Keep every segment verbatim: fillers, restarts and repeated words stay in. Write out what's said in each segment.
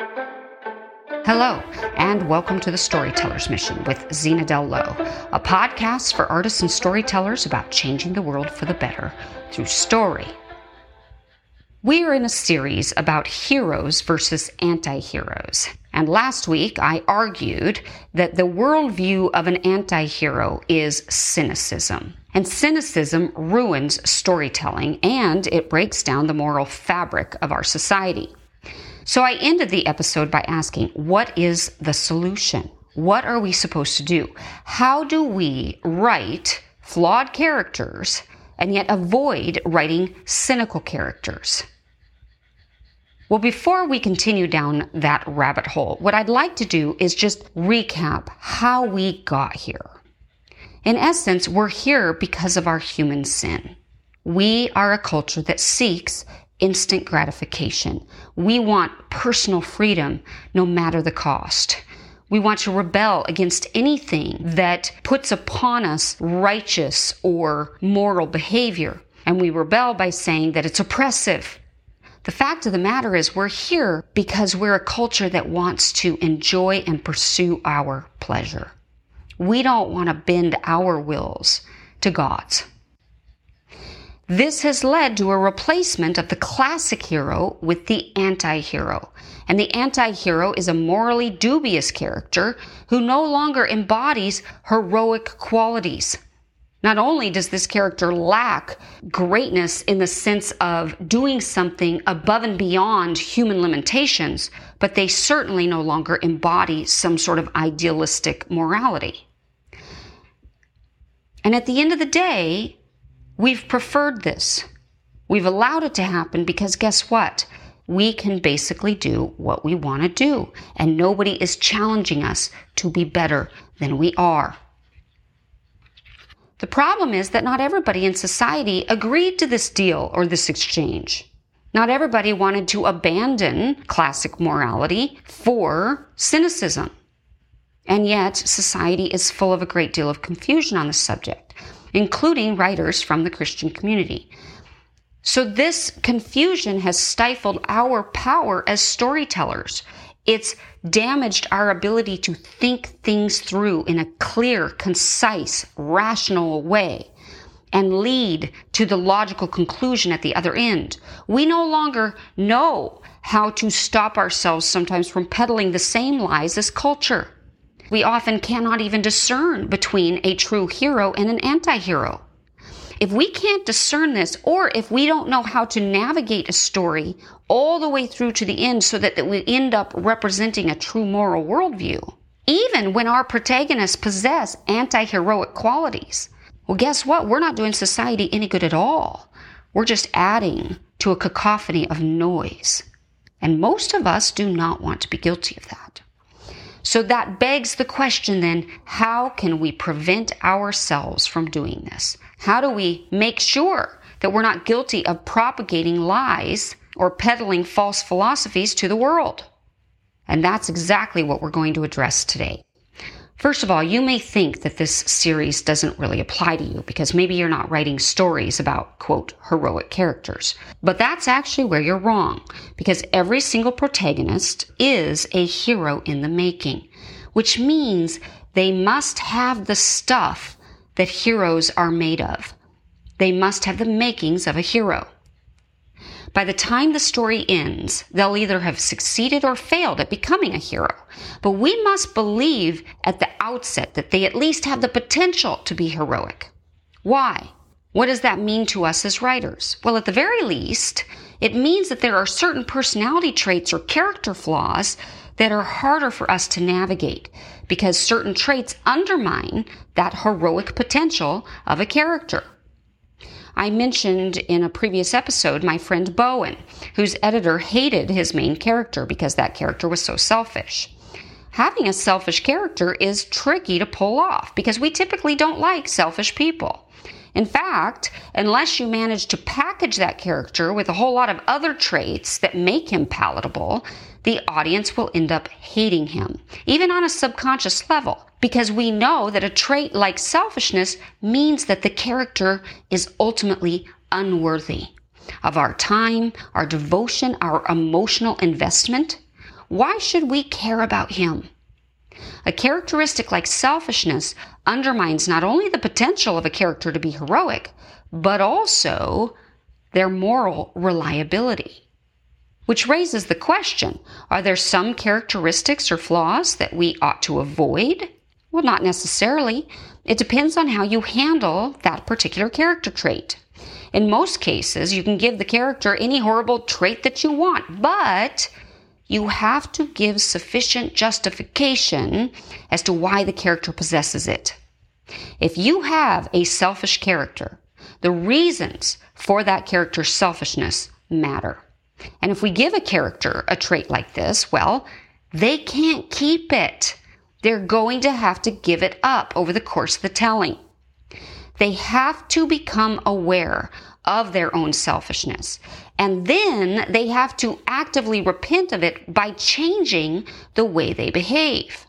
Hello, and welcome to The Storyteller's Mission with Zena Del Lowe, a podcast for artists and storytellers about changing the world for the better through story. We are in a series about heroes versus anti-heroes. And last week, I argued that the worldview of an anti-hero is cynicism. And cynicism ruins storytelling, and it breaks down the moral fabric of our society. So I ended the episode by asking, what is the solution? What are we supposed to do? How do we write flawed characters and yet avoid writing cynical characters? Well, before we continue down that rabbit hole, what I'd like to do is just recap how we got here. In essence, we're here because of our human sin. We are a culture that seeks instant gratification. We want personal freedom no matter the cost. We want to rebel against anything that puts upon us righteous or moral behavior. And we rebel by saying that it's oppressive. The fact of the matter is we're here because we're a culture that wants to enjoy and pursue our pleasure. We don't want to bend our wills to God's. This has led to a replacement of the classic hero with the anti-hero. And the anti-hero is a morally dubious character who no longer embodies heroic qualities. Not only does this character lack greatness in the sense of doing something above and beyond human limitations, but they certainly no longer embody some sort of idealistic morality. And at the end of the day, we've preferred this. We've allowed it to happen because guess what? We can basically do what we want to do, and nobody is challenging us to be better than we are. The problem is that not everybody in society agreed to this deal or this exchange. Not everybody wanted to abandon classic morality for cynicism. And yet, society is full of a great deal of confusion on the subject, including writers from the Christian community. So this confusion has stifled our power as storytellers. It's damaged our ability to think things through in a clear, concise, rational way and lead to the logical conclusion at the other end. We no longer know how to stop ourselves sometimes from peddling the same lies as culture. We often cannot even discern between a true hero and an anti-hero. If we can't discern this, or if we don't know how to navigate a story all the way through to the end so that, that we end up representing a true moral worldview, even when our protagonists possess anti-heroic qualities, well, guess what? We're not doing society any good at all. We're just adding to a cacophony of noise. And most of us do not want to be guilty of that. So that begs the question then, how can we prevent ourselves from doing this? How do we make sure that we're not guilty of propagating lies or peddling false philosophies to the world? And that's exactly what we're going to address today. First of all, you may think that this series doesn't really apply to you because maybe you're not writing stories about, quote, heroic characters. But that's actually where you're wrong, because every single protagonist is a hero in the making, which means they must have the stuff that heroes are made of. They must have the makings of a hero. By the time the story ends, they'll either have succeeded or failed at becoming a hero. But we must believe at the outset that they at least have the potential to be heroic. Why? What does that mean to us as writers? Well, at the very least, it means that there are certain personality traits or character flaws that are harder for us to navigate because certain traits undermine that heroic potential of a character. I mentioned in a previous episode my friend Bowen, whose editor hated his main character because that character was so selfish. Having a selfish character is tricky to pull off because we typically don't like selfish people. In fact, unless you manage to package that character with a whole lot of other traits that make him palatable, the audience will end up hating him, even on a subconscious level, because we know that a trait like selfishness means that the character is ultimately unworthy of our time, our devotion, our emotional investment. why should we care about him? A characteristic like selfishness undermines not only the potential of a character to be heroic, but also their moral reliability. Which raises the question, are there some characteristics or flaws that we ought to avoid? Well, not necessarily. It depends on how you handle that particular character trait. In most cases, you can give the character any horrible trait that you want, but you have to give sufficient justification as to why the character possesses it. If you have a selfish character, the reasons for that character's selfishness matter. And if we give a character a trait like this, well, they can't keep it. They're going to have to give it up over the course of the telling. They have to become aware of their own selfishness. And then they have to actively repent of it by changing the way they behave.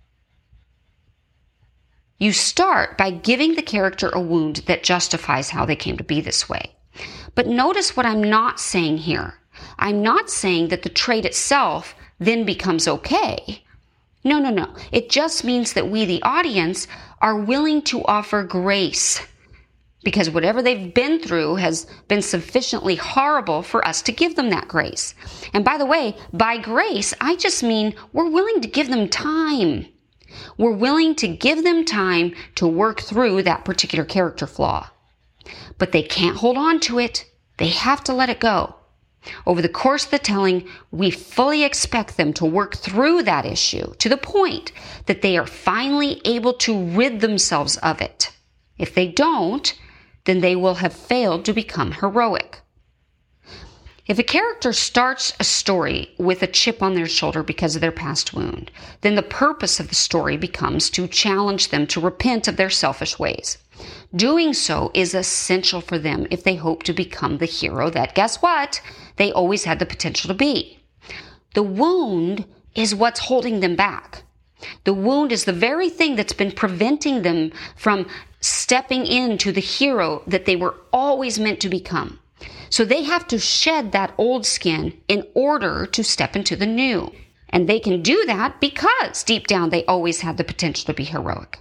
You start by giving the character a wound that justifies how they came to be this way. But notice what I'm not saying here. I'm not saying that the trait itself then becomes okay. No, no, no. It just means that we, the audience, are willing to offer grace, because whatever they've been through has been sufficiently horrible for us to give them that grace. And by the way, by grace, I just mean we're willing to give them time. We're willing to give them time to work through that particular character flaw. But they can't hold on to it. They have to let it go. Over the course of the telling, we fully expect them to work through that issue to the point that they are finally able to rid themselves of it. If they don't, then they will have failed to become heroic. If a character starts a story with a chip on their shoulder because of their past wound, then the purpose of the story becomes to challenge them to repent of their selfish ways. Doing so is essential for them if they hope to become the hero that, guess what, they always had the potential to be. The wound is what's holding them back. The wound is the very thing that's been preventing them from stepping into the hero that they were always meant to become. So they have to shed that old skin in order to step into the new. And they can do that because deep down they always had the potential to be heroic.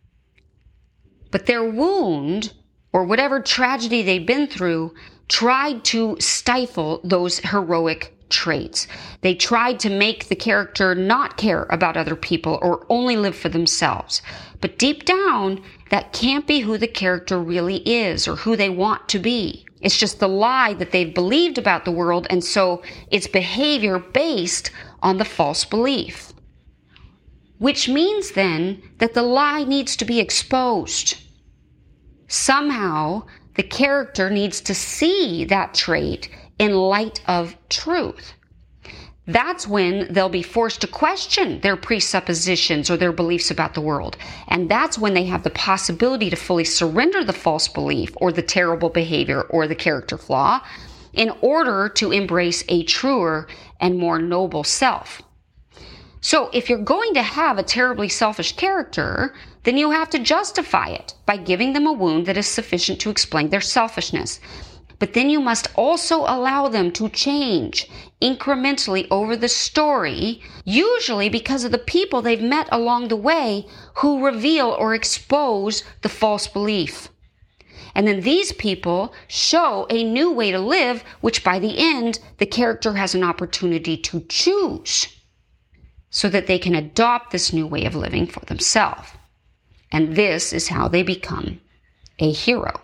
But their wound, or whatever tragedy they've been through, tried to stifle those heroic traits. They tried to make the character not care about other people or only live for themselves. But deep down, that can't be who the character really is or who they want to be. It's just the lie that they've believed about the world, and so it's behavior based on the false belief. Which means then that the lie needs to be exposed. Somehow, the character needs to see that trait in light of truth. That's when they'll be forced to question their presuppositions or their beliefs about the world. And that's when they have the possibility to fully surrender the false belief or the terrible behavior or the character flaw in order to embrace a truer and more noble self. So if you're going to have a terribly selfish character, then you have to justify it by giving them a wound that is sufficient to explain their selfishness. But then you must also allow them to change incrementally over the story, usually because of the people they've met along the way who reveal or expose the false belief. And then these people show a new way to live, which by the end, the character has an opportunity to choose so that they can adopt this new way of living for themselves. And this is how they become a hero.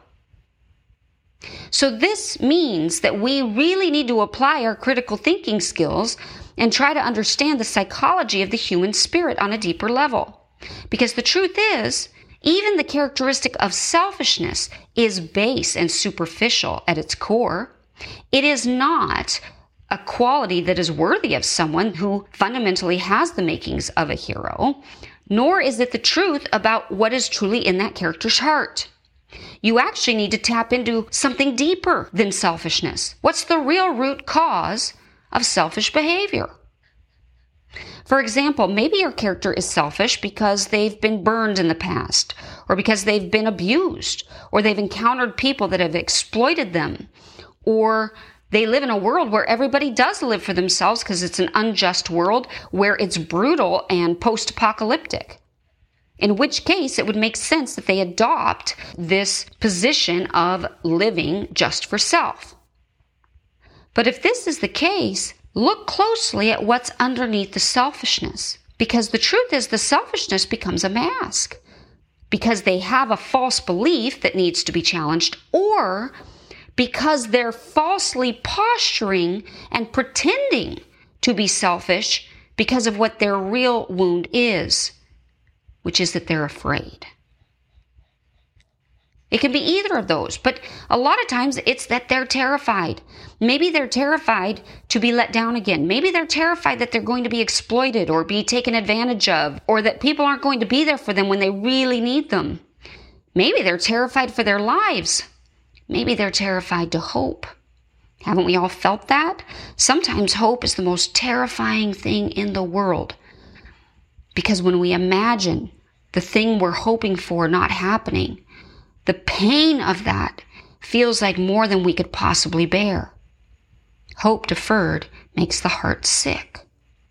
So this means that we really need to apply our critical thinking skills and try to understand the psychology of the human spirit on a deeper level. Because the truth is, even the characteristic of selfishness is base and superficial at its core. It is not a quality that is worthy of someone who fundamentally has the makings of a hero, nor is it the truth about what is truly in that character's heart. You actually need to tap into something deeper than selfishness. What's the real root cause of selfish behavior? For example, maybe your character is selfish because they've been burned in the past, or because they've been abused, or they've encountered people that have exploited them, or They live in a world where everybody does live for themselves because it's an unjust world where it's brutal and post-apocalyptic. In which case, it would make sense that they adopt this position of living just for self. But if this is the case, look closely at what's underneath the selfishness. Because the truth is the selfishness becomes a mask. Because they have a false belief that needs to be challenged, or because they're falsely posturing and pretending to be selfish because of what their real wound is, which is that they're afraid. It can be either of those, but a lot of times it's that they're terrified. Maybe they're terrified to be let down again. Maybe they're terrified that they're going to be exploited or be taken advantage of, or that people aren't going to be there for them when they really need them. Maybe they're terrified for their lives. Maybe they're terrified to hope. Haven't we all felt that? Sometimes hope is the most terrifying thing in the world. Because when we imagine the thing we're hoping for not happening, the pain of that feels like more than we could possibly bear. Hope deferred makes the heart sick.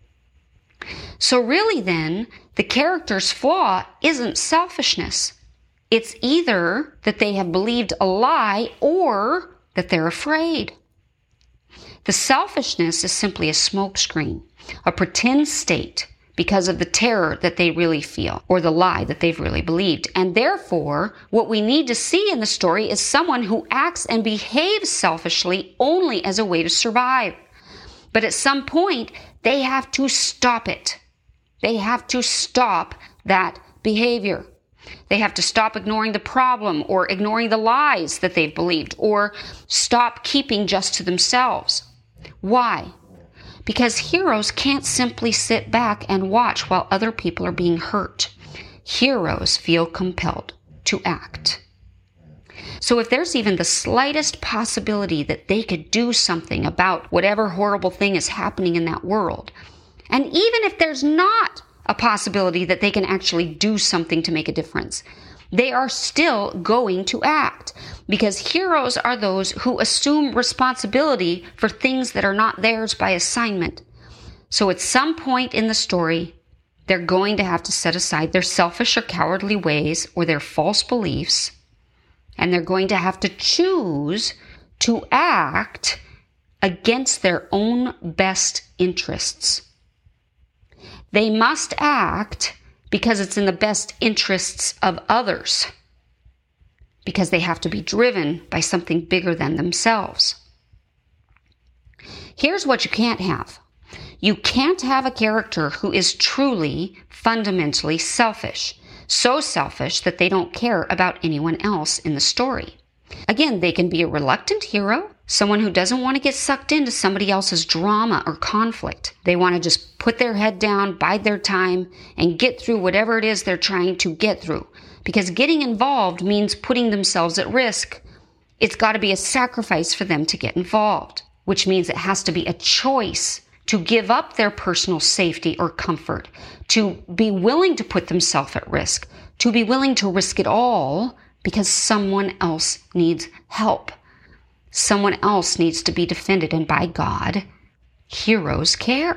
So really then, the character's flaw isn't selfishness. It's either that they have believed a lie or that they're afraid. The selfishness is simply a smokescreen, a pretend state because of the terror that they really feel or the lie that they've really believed. And therefore, what we need to see in the story is someone who acts and behaves selfishly only as a way to survive. But at some point, they have to stop it. They have to stop that behavior. They have to stop ignoring the problem or ignoring the lies that they've believed or stop keeping just to themselves. Why? Because heroes can't simply sit back and watch while other people are being hurt. Heroes feel compelled to act. So if there's even the slightest possibility that they could do something about whatever horrible thing is happening in that world, and even if there's not a possibility that they can actually do something to make a difference, they are still going to act, because heroes are those who assume responsibility for things that are not theirs by assignment. So at some point in the story, they're going to have to set aside their selfish or cowardly ways or their false beliefs, and they're going to have to choose to act against their own best interests. They must act because it's in the best interests of others, because they have to be driven by something bigger than themselves. Here's what you can't have. You can't have a character who is truly, fundamentally selfish, so selfish that they don't care about anyone else in the story. Again, they can be a reluctant hero, someone who doesn't want to get sucked into somebody else's drama or conflict. They want to just put their head down, bide their time, and get through whatever it is they're trying to get through. Because getting involved means putting themselves at risk. It's got to be a sacrifice for them to get involved, which means it has to be a choice to give up their personal safety or comfort, to be willing to put themselves at risk, to be willing to risk it all because someone else needs help. Someone else needs to be defended, and by God, heroes care.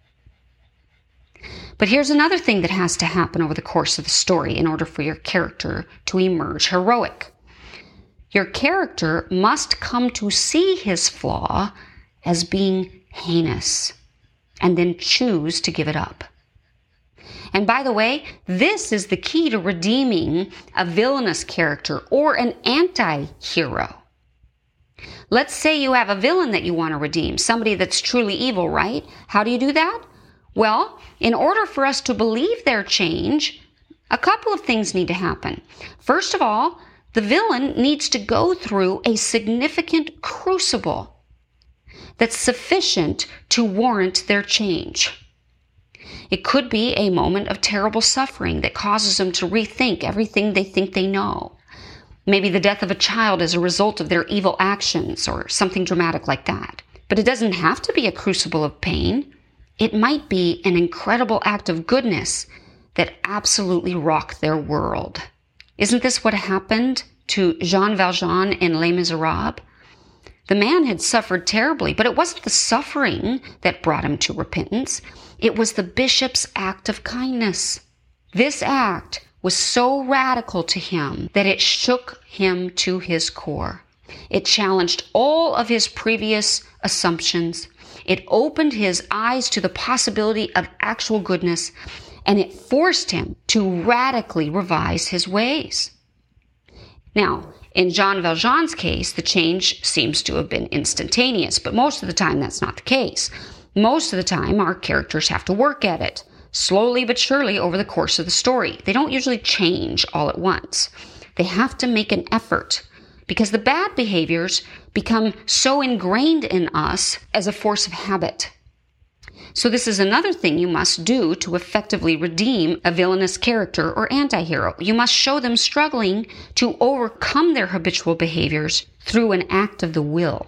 But here's another thing that has to happen over the course of the story in order for your character to emerge heroic. Your character must come to see his flaw as being heinous and then choose to give it up. And by the way, this is the key to redeeming a villainous character or an anti-hero. Let's say you have a villain that you want to redeem, somebody that's truly evil, right? How do you do that? Well, in order for us to believe their change, a couple of things need to happen. First of all, the villain needs to go through a significant crucible that's sufficient to warrant their change. It could be a moment of terrible suffering that causes them to rethink everything they think they know. Maybe the death of a child as a result of their evil actions or something dramatic like that. But it doesn't have to be a crucible of pain. It might be an incredible act of goodness that absolutely rocked their world. Isn't this what happened to Jean Valjean in Les Miserables? The man had suffered terribly, but it wasn't the suffering that brought him to repentance. It was the bishop's act of kindness. This act was so radical to him that it shook him to his core. It challenged all of his previous assumptions. It opened his eyes to the possibility of actual goodness, and it forced him to radically revise his ways. Now, in Jean Valjean's case, the change seems to have been instantaneous, but most of the time that's not the case. Most of the time, our characters have to work at it, slowly but surely over the course of the story. They don't usually change all at once. They have to make an effort, because the bad behaviors become so ingrained in us as a force of habit. So this is another thing you must do to effectively redeem a villainous character or anti-hero. You must show them struggling to overcome their habitual behaviors through an act of the will.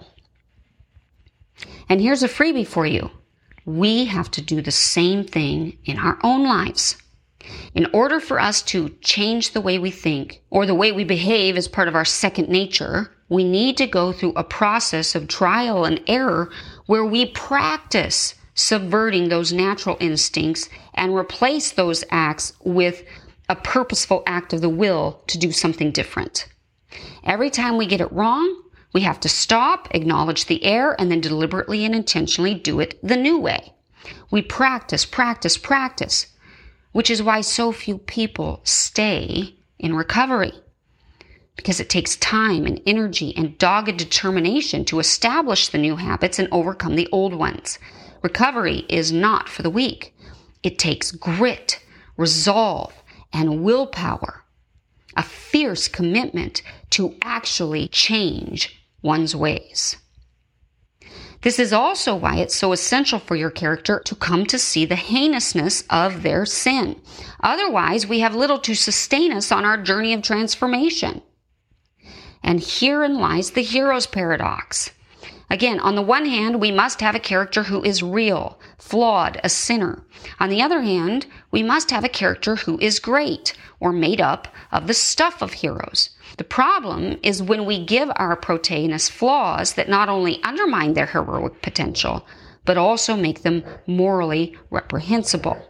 And here's a freebie for you. We have to do the same thing in our own lives. In order for us to change the way we think or the way we behave as part of our second nature, we need to go through a process of trial and error where we practice subverting those natural instincts and replace those acts with a purposeful act of the will to do something different. Every time we get it wrong, we have to stop, acknowledge the error, and then deliberately and intentionally do it the new way. We practice, practice, practice, which is why so few people stay in recovery. Because it takes time and energy and dogged determination to establish the new habits and overcome the old ones. Recovery is not for the weak. It takes grit, resolve, and willpower, a fierce commitment to actually change one's ways. This is also why it's so essential for your character to come to see the heinousness of their sin. Otherwise, we have little to sustain us on our journey of transformation. And herein lies the hero's paradox. Again, on the one hand, we must have a character who is real, flawed, a sinner. On the other hand, we must have a character who is great, or made up of the stuff of heroes. The problem is when we give our protagonists flaws that not only undermine their heroic potential, but also make them morally reprehensible.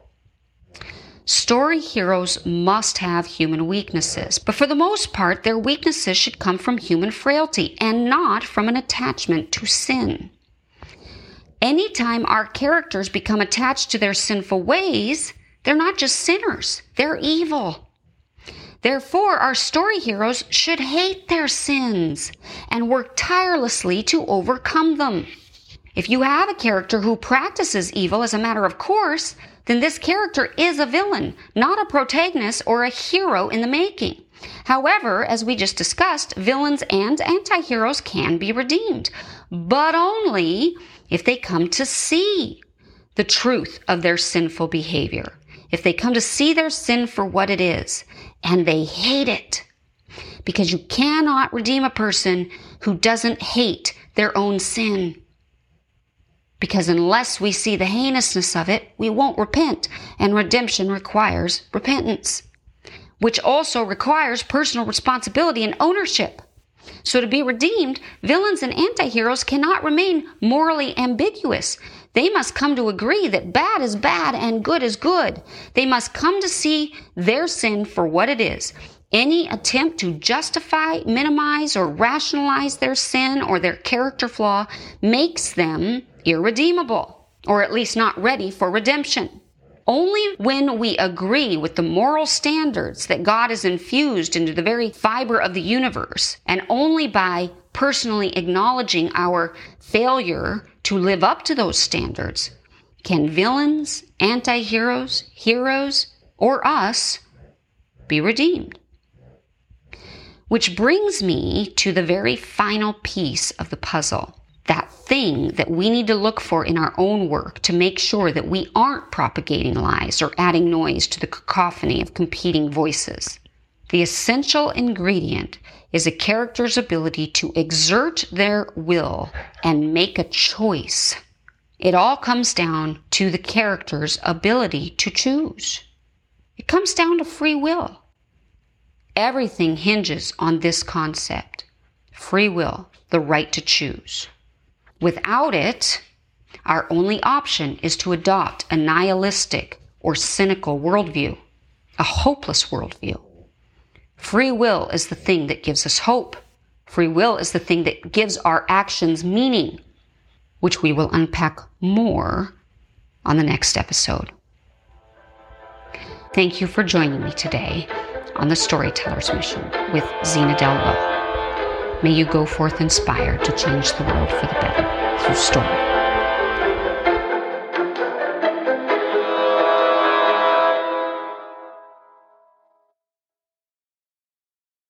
Story heroes must have human weaknesses, but for the most part, their weaknesses should come from human frailty and not from an attachment to sin. Anytime our characters become attached to their sinful ways, they're not just sinners, they're evil. Therefore, our story heroes should hate their sins and work tirelessly to overcome them. If you have a character who practices evil as a matter of course, then this character is a villain, not a protagonist or a hero in the making. However, as we just discussed, villains and anti-heroes can be redeemed, but only if they come to see the truth of their sinful behavior, if they come to see their sin for what it is, and they hate it. Because you cannot redeem a person who doesn't hate their own sin. Because unless we see the heinousness of it, we won't repent, and redemption requires repentance, which also requires personal responsibility and ownership. So to be redeemed, villains and anti-heroes cannot remain morally ambiguous. They must come to agree that bad is bad and good is good. They must come to see their sin for what it is. Any attempt to justify, minimize, or rationalize their sin or their character flaw makes them irredeemable, or at least not ready for redemption. Only when we agree with the moral standards that God has infused into the very fiber of the universe, and only by personally acknowledging our failure to live up to those standards, can villains, anti-heroes, heroes, or us be redeemed. Which brings me to the very final piece of the puzzle. That thing that we need to look for in our own work to make sure that we aren't propagating lies or adding noise to the cacophony of competing voices. The essential ingredient is a character's ability to exert their will and make a choice. It all comes down to the character's ability to choose. It comes down to free will. Everything hinges on this concept. free will, the right to choose. Without it, our only option is to adopt a nihilistic or cynical worldview, a hopeless worldview. Free will is the thing that gives us hope. Free will is the thing that gives our actions meaning, which we will unpack more on the next episode. Thank you for joining me today on the Storyteller's Mission with Zena Delbo. May you go forth inspired to change the world for the better through story.